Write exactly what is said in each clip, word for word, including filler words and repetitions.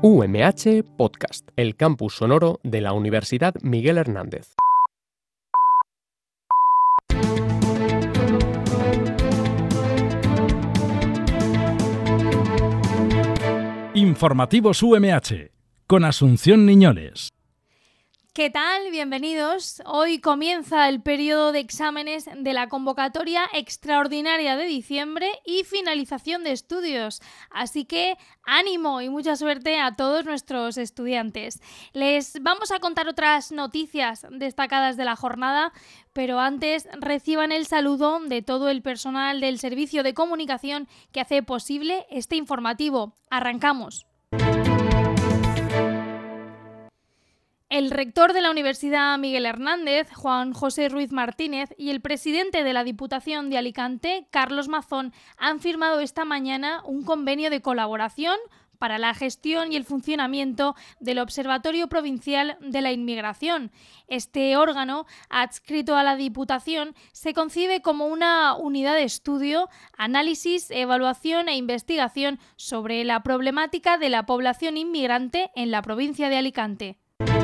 U M H Podcast, el campus sonoro de la Universidad Miguel Hernández. Informativos U M H, con Asunción Niñoles. ¿Qué tal? Bienvenidos. Hoy comienza el periodo de exámenes de la convocatoria extraordinaria de diciembre y finalización de estudios. Así que ánimo y mucha suerte a todos nuestros estudiantes. Les vamos a contar otras noticias destacadas de la jornada, pero antes reciban el saludo de todo el personal del Servicio de Comunicación que hace posible este informativo. Arrancamos. El rector de la Universidad Miguel Hernández, Juan José Ruiz Martínez, y el presidente de la Diputación de Alicante, Carlos Mazón, han firmado esta mañana un convenio de colaboración para la gestión y el funcionamiento del Observatorio Provincial de la Inmigración. Este órgano, adscrito a la Diputación, se concibe como una unidad de estudio, análisis, evaluación e investigación sobre la problemática de la población inmigrante en la provincia de Alicante.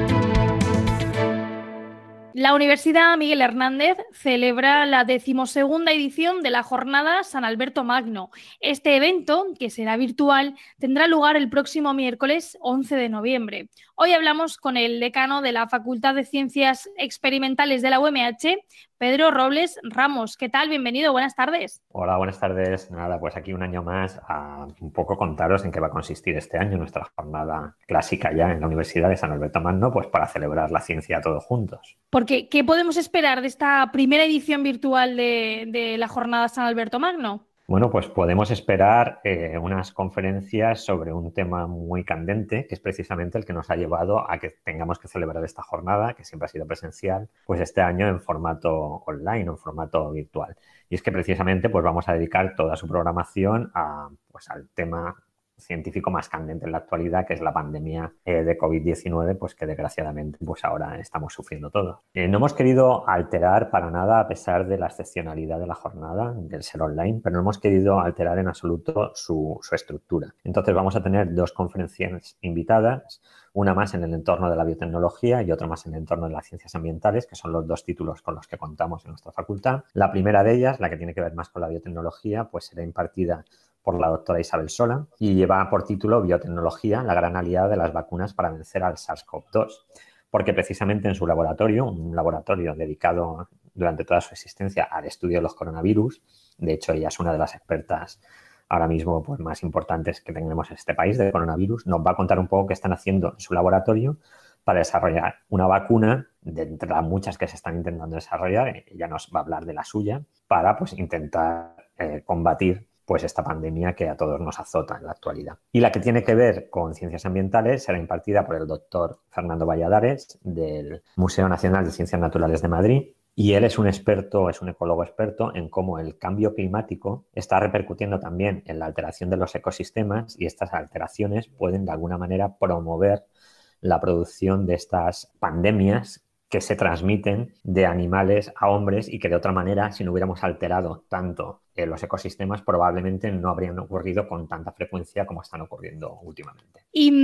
La Universidad Miguel Hernández celebra la decimosegunda edición de la Jornada San Alberto Magno. Este evento, que será virtual, tendrá lugar el próximo miércoles once de noviembre. Hoy hablamos con el decano de la Facultad de Ciencias Experimentales de la U M H, Pedro Robles Ramos. ¿Qué tal? Bienvenido, buenas tardes. Hola, buenas tardes. Nada, pues aquí un año más a un poco contaros en qué va a consistir este año nuestra jornada clásica ya en la Universidad de San Alberto Magno, pues para celebrar la ciencia todos juntos. Porque, ¿qué podemos esperar de esta primera edición virtual de, de la Jornada San Alberto Magno? Bueno, pues podemos esperar eh, unas conferencias sobre un tema muy candente, que es precisamente el que nos ha llevado a que tengamos que celebrar esta jornada, que siempre ha sido presencial, pues este año en formato online, en formato virtual. Y es que precisamente pues vamos a dedicar toda su programación a, pues, al tema científico más candente en la actualidad, que es la pandemia eh, de COVID diecinueve, pues que desgraciadamente pues ahora estamos sufriendo todos. Eh, no hemos querido alterar para nada, a pesar de la excepcionalidad de la jornada, del ser online, pero no hemos querido alterar en absoluto su, su estructura. Entonces vamos a tener dos conferencias invitadas, una más en el entorno de la biotecnología y otra más en el entorno de las ciencias ambientales, que son los dos títulos con los que contamos en nuestra facultad. La primera de ellas, la que tiene que ver más con la biotecnología, pues será impartida por la doctora Isabel Sola y lleva por título Biotecnología, la gran aliada de las vacunas para vencer al SARS-CoV dos, porque precisamente en su laboratorio, un laboratorio dedicado durante toda su existencia al estudio de los coronavirus, de hecho ella es una de las expertas ahora mismo pues, más importantes que tenemos en este país de coronavirus, nos va a contar un poco qué están haciendo en su laboratorio para desarrollar una vacuna de entre las muchas que se están intentando desarrollar. Ella nos va a hablar de la suya para pues, intentar eh, combatir pues esta pandemia que a todos nos azota en la actualidad. Y la que tiene que ver con ciencias ambientales será impartida por el doctor Fernando Valladares del Museo Nacional de Ciencias Naturales de Madrid. Y él es un experto, es un ecólogo experto en cómo el cambio climático está repercutiendo también en la alteración de los ecosistemas y estas alteraciones pueden de alguna manera promover la producción de estas pandemias que se transmiten de animales a hombres y que de otra manera, si no hubiéramos alterado tanto eh, los ecosistemas, probablemente no habrían ocurrido con tanta frecuencia como están ocurriendo últimamente.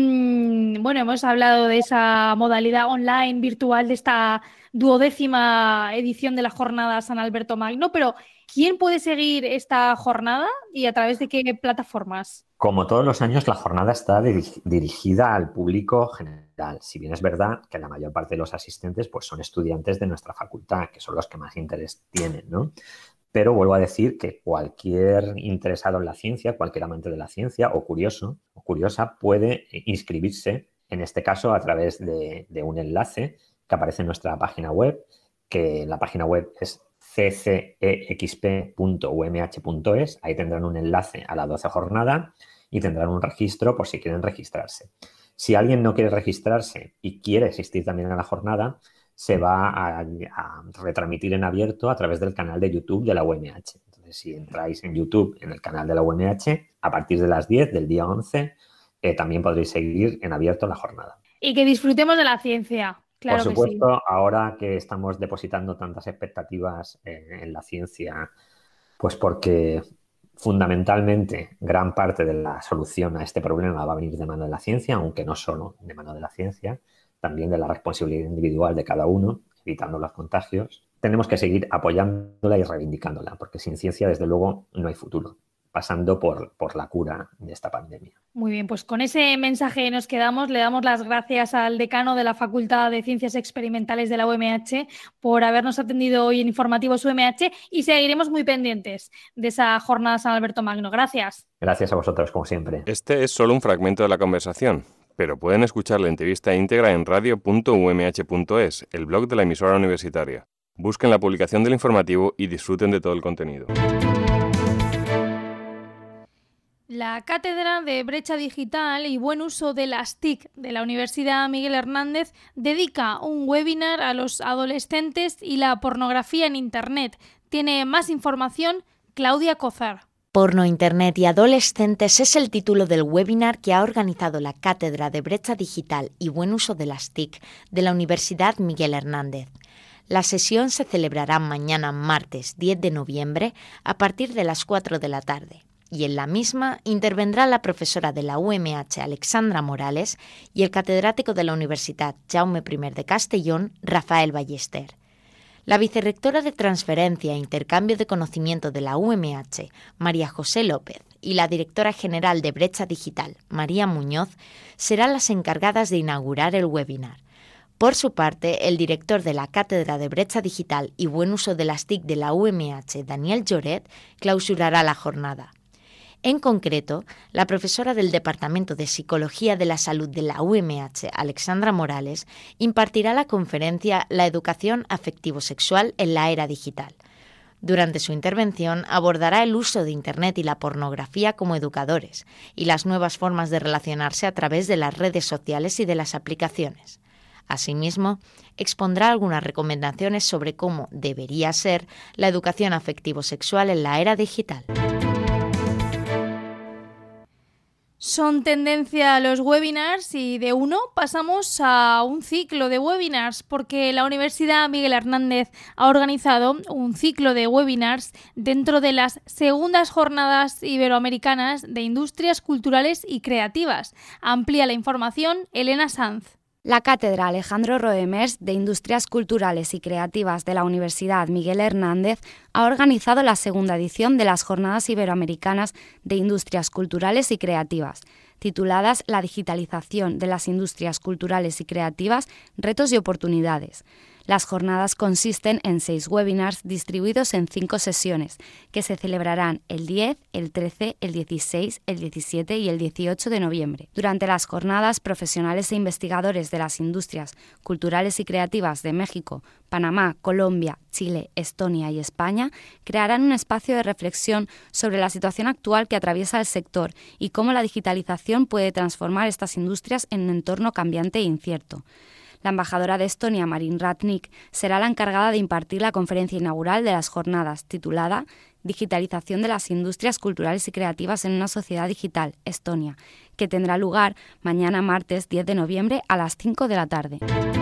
Y bueno, hemos hablado de esa modalidad online, virtual, de esta duodécima edición de la Jornada San Alberto Magno, pero ¿quién puede seguir esta jornada y a través de qué plataformas? Como todos los años, la jornada está dirig- dirigida al público general. Si bien es verdad que la mayor parte de los asistentes pues, son estudiantes de nuestra facultad, que son los que más interés tienen, ¿no? Pero vuelvo a decir que cualquier interesado en la ciencia, cualquier amante de la ciencia o curioso o curiosa puede inscribirse, en este caso a través de, de un enlace que aparece en nuestra página web, que la página web es c c e x p punto u m h punto es. Ahí tendrán un enlace a la doce jornada y tendrán un registro por si quieren registrarse. Si alguien no quiere registrarse y quiere asistir también a la jornada, se va a, a retransmitir en abierto a través del canal de YouTube de la U M H. Entonces, si entráis en YouTube, en el canal de la U M H, a partir de las diez del día once, eh, también podréis seguir en abierto la jornada. Y que disfrutemos de la ciencia. Claro. Por supuesto, que sí. Ahora que estamos depositando tantas expectativas eh, en la ciencia, pues porque Fundamentalmente, gran parte de la solución a este problema va a venir de mano de la ciencia, aunque no solo de mano de la ciencia, también de la responsabilidad individual de cada uno, evitando los contagios. Tenemos que seguir apoyándola y reivindicándola, porque sin ciencia, desde luego, no hay futuro, pasando por, por la cura de esta pandemia. Muy bien, pues con ese mensaje nos quedamos. Le damos las gracias al decano de la Facultad de Ciencias Experimentales de la U M H por habernos atendido hoy en Informativos U M H y seguiremos muy pendientes de esa jornada San Alberto Magno. Gracias. Gracias a vosotros, como siempre. Este es solo un fragmento de la conversación, pero pueden escuchar la entrevista íntegra en radio punto u eme hache punto es, el blog de la emisora universitaria. Busquen la publicación del informativo y disfruten de todo el contenido. La Cátedra de Brecha Digital y Buen Uso de las T I C de la Universidad Miguel Hernández dedica un webinar a los adolescentes y la pornografía en Internet. Tiene más información Claudia Cozar. Porno, Internet y adolescentes es el título del webinar que ha organizado la Cátedra de Brecha Digital y Buen Uso de las T I C de la Universidad Miguel Hernández. La sesión se celebrará mañana martes diez de noviembre a partir de las cuatro de la tarde. Y en la misma intervendrá la profesora de la U M H, Alexandra Morales, y el catedrático de la Universidad Jaume I de Castellón, Rafael Ballester. La vicerrectora de Transferencia e Intercambio de Conocimiento de la U M H, María José López, y la directora general de Brecha Digital, María Muñoz, serán las encargadas de inaugurar el webinar. Por su parte, el director de la Cátedra de Brecha Digital y Buen Uso de las T I C de la U M H, Daniel Lloret, clausurará la jornada. En concreto, la profesora del Departamento de Psicología de la Salud de la U M H, Alexandra Morales, impartirá la conferencia La educación afectivo-sexual en la era digital. Durante su intervención abordará el uso de Internet y la pornografía como educadores y las nuevas formas de relacionarse a través de las redes sociales y de las aplicaciones. Asimismo, expondrá algunas recomendaciones sobre cómo debería ser la educación afectivo-sexual en la era digital. Son tendencia los webinars y de uno pasamos a un ciclo de webinars porque la Universidad Miguel Hernández ha organizado un ciclo de webinars dentro de las segundas jornadas iberoamericanas de industrias culturales y creativas. Amplía la información Elena Sanz. La Cátedra Alejandro Roemers de Industrias Culturales y Creativas de la Universidad Miguel Hernández ha organizado la segunda edición de las Jornadas Iberoamericanas de Industrias Culturales y Creativas, tituladas La digitalización de las industrias culturales y creativas, retos y oportunidades. Las jornadas consisten en seis webinars distribuidos en cinco sesiones, que se celebrarán el diez, el trece, el dieciséis, el diecisiete y el dieciocho de noviembre. Durante las jornadas, profesionales e investigadores de las industrias culturales y creativas de México, Panamá, Colombia, Chile, Estonia y España crearán un espacio de reflexión sobre la situación actual que atraviesa el sector y cómo la digitalización puede transformar estas industrias en un entorno cambiante e incierto. La embajadora de Estonia, Marin Ratnik, será la encargada de impartir la conferencia inaugural de las jornadas, titulada Digitalización de las industrias culturales y creativas en una sociedad digital, Estonia, que tendrá lugar mañana martes diez de noviembre a las cinco de la tarde.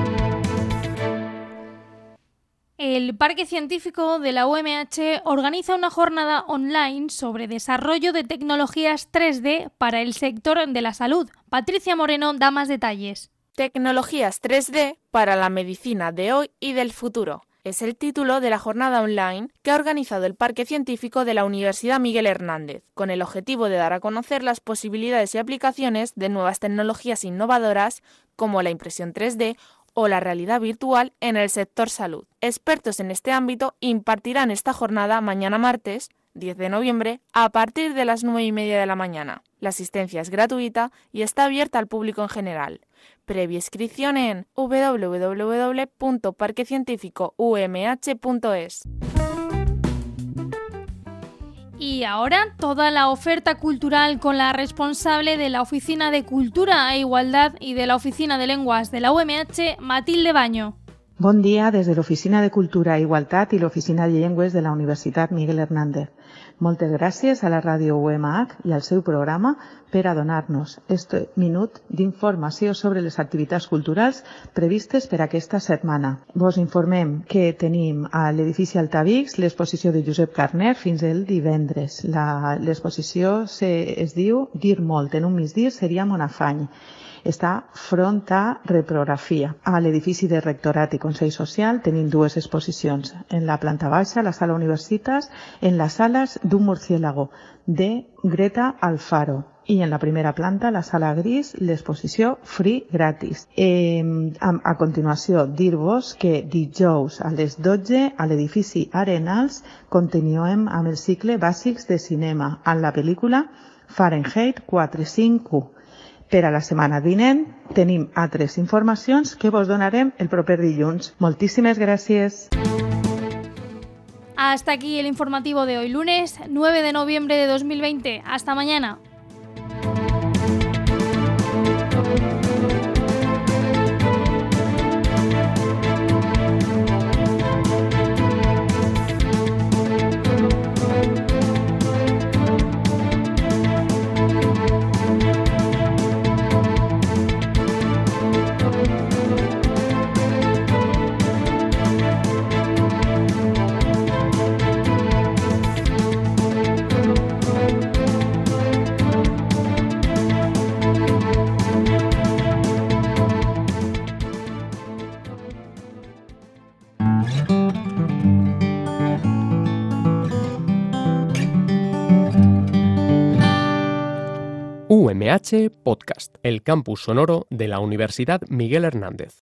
El Parque Científico de la U M H organiza una jornada online sobre desarrollo de tecnologías tres D para el sector de la salud. Patricia Moreno da más detalles. Tecnologías tres D para la medicina de hoy y del futuro. Es el título de la jornada online que ha organizado el Parque Científico de la Universidad Miguel Hernández, con el objetivo de dar a conocer las posibilidades y aplicaciones de nuevas tecnologías innovadoras como la impresión tres D o la realidad virtual en el sector salud. Expertos en este ámbito impartirán esta jornada mañana martes, diez de noviembre, a partir de las nueve y media de la mañana. La asistencia es gratuita y está abierta al público en general. Previa inscripción en doble u doble u doble u punto parque científico u eme hache punto es. Y ahora toda la oferta cultural con la responsable de la Oficina de Cultura e Igualdad y de la Oficina de Lenguas de la U M H, Matilde Baño. Bon dia des de l'Oficina de Cultura e Igualtat i l'Oficina de Llengües de la Universitat Miguel Hernández. Moltes gràcies a la ràdio U M H i al seu programa per a donar-nos este minut d'informació sobre les activitats culturals previstes per aquesta setmana. Vos informem que tenim a l'edifici Altavix l'exposició de Josep Carner fins el divendres. L'exposició es diu Dir molt en un misdir seria mon afany. Està front a reprografia. A l'edifici de Rectorat i Consell Social tenim dues exposicions. En la planta baixa, la sala Universitas, en les sales d'un murciélago, de Greta Alfaro. I en la primera planta, la sala gris, l'exposició Free Gratis. Eh, a, a continuació, dir-vos que dijous a les dotze a l'edifici Arenals continuem amb el cicle Bàsics de Cinema amb la pel·lícula Fahrenheit quatre cinc u. Per a la setmana vinent tenim altres informacions que vos donarem el proper dilluns. Moltíssimes gràcies. Hasta aquí el informativo de hoy, lunes nueve de noviembre de dos mil veinte. Hasta mañana. U M H Podcast, el campus sonoro de la Universidad Miguel Hernández.